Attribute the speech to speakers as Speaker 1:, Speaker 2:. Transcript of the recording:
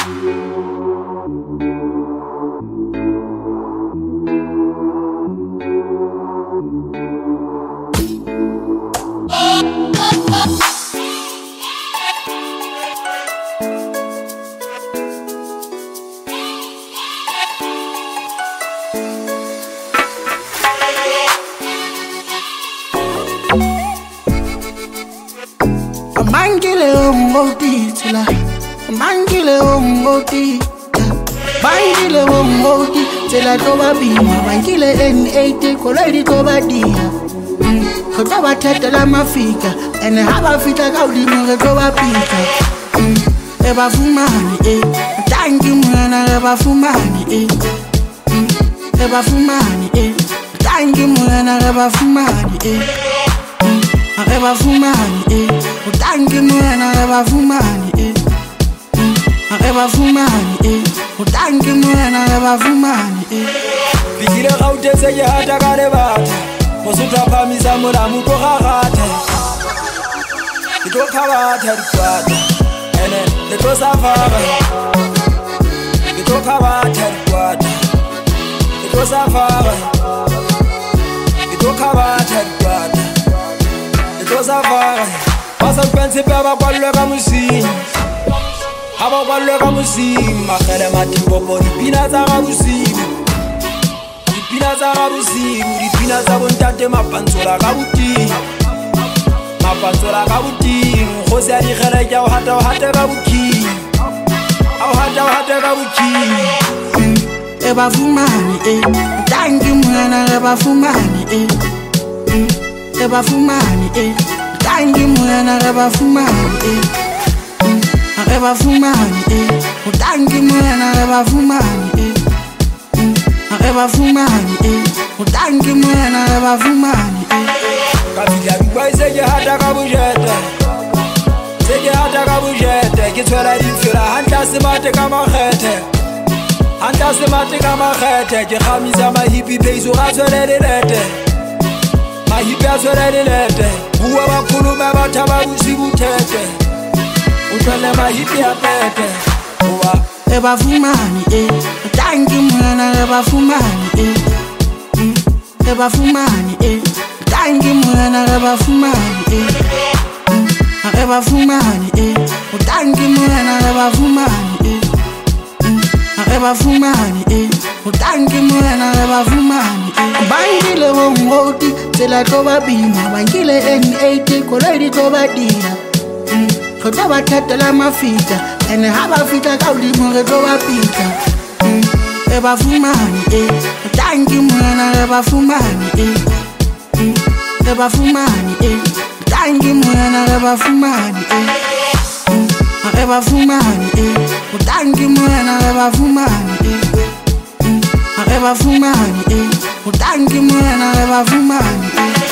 Speaker 1: Mangile umoti tila, mangile umoti, mangile umoti tila toba bima, mangile N80 koledi toba dia. Kota batata la mafika, ene haba fita kaudi mure toba pika. Eba fumani tangi mwana eba fumani eba fumani tangi mwana eba fumani Eba fumani utangi mwana eba fumani eba fumani utangi mwana eba fumani
Speaker 2: Bigile gaute se ya hata kare bata Mosutra pamisa mura muko gagate Ito kabata ripata Ene ito safara Ito kabata ripata Ito safara Ito kabata ripata Pasa pensi pe aba kwalwe ka musini Aba kwalwe ka musini Makere matimbo po dipina za ka musini Dipina za ka musini Dipina za bontate mapansola ka buti Mapansola ka buti Nkhosi ya dikhere kia uhate ka buki Uhate ka buki
Speaker 1: Eba fumani Tangi mwana eba fumani Eba fumani tangi mwana eba fumani eba fumani tangi mwana eba fumani eba fumani tangi mwana eba fumani
Speaker 2: Kabila Dubai sege hata kabujete Sege hata kabujete Kitwela difira hanta simate kama khete Hanta simate kama khete Jekhamisa mahipi peiso gaswele lilete Mahipi aswele lilete Uwe wakulume batama usibu tete Utwele mahipi atete
Speaker 1: Eba fumani tangi mwana eba fumani Eba fumani tangi mwana eba fumani Eba fumani tangi mwana eba fumani Eba fumani tangi mwana eba fumani Bangile wongoti tela toba bima Bangile N80 koledi toba dia Kota batata la mafika ene haba fita kaudi mure toba pika Eba fumani tangi mwana eba fumani Eba fumani tangi mwana eba fumani Eba fumani tangi mwana eba fumani Eba fumani tangi mwana eba fumani